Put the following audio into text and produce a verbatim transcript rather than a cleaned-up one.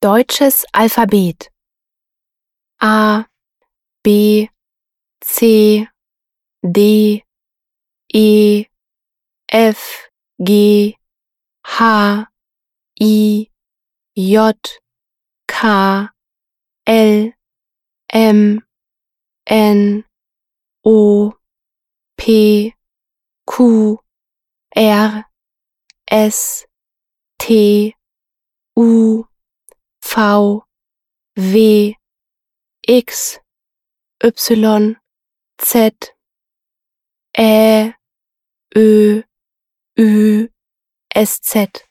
Deutsches Alphabet: A, B, C, D, E, F, G, H, I, J, K, L, M, N, O, P, Q, R, S, T, U, V, W, X, Y, Z, Ä, Ö, Ü, S Z.